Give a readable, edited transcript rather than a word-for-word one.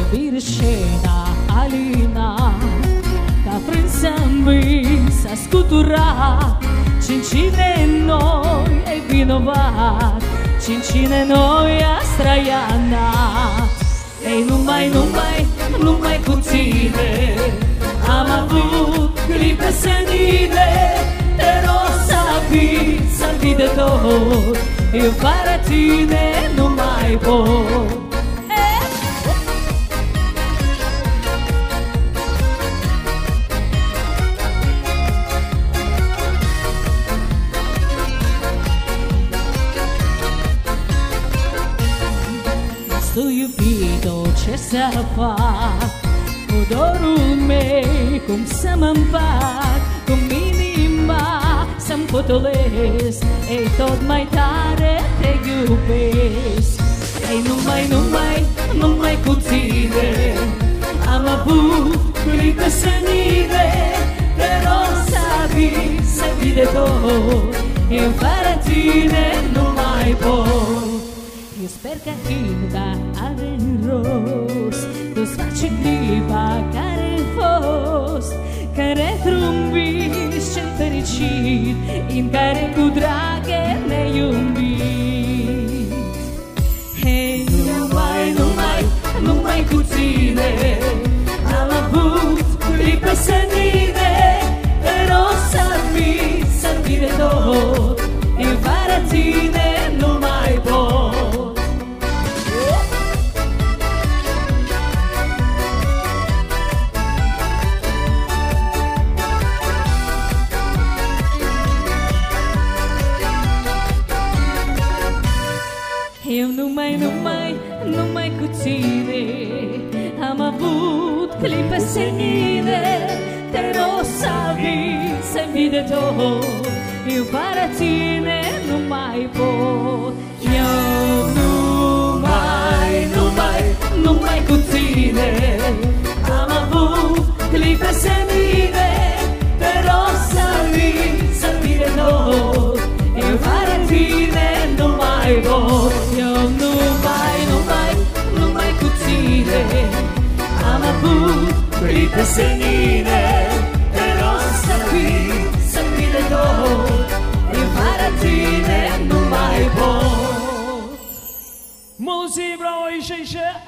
vire scena Alina, ca frânsă-mi s-a scuturat. Cine noi e vinovat, cine noi a straianat. Ei, numai cu tine am avut clipe senine, te rog să vii de tot, eu fără tine nu mai pot. Tu iubito, ce să fac cu dorul meu, cum să mă împac, cum inima să-mi potolesc. Ei, tot mai tare te iubesc. Ei, numai cu tine am avut clipe senine, te rog să vii de tot, eu fără tine nu mai pot. Eu sper că clipa are rost, tu-ți faci clipa care-a fost, care într-un vis cel fericit, în care cu drag ne iubit. Hei, numai cu tine am avut clipe senine, te rog să vii de tot, eu fără tine nu mai pot. Eu numai cu tine am avut clipe senine, te rog să vii de tot, eu fără tine nu mai pot. Eu numai cu tine am avut clipe senine, te rog să vii de tot, eu fără tine nu mai pot. Eu numai cu tine am avut clipe senine, te rog să vii de tot, eu fără tine nu mai pot. Mulți, bravo, Ișe!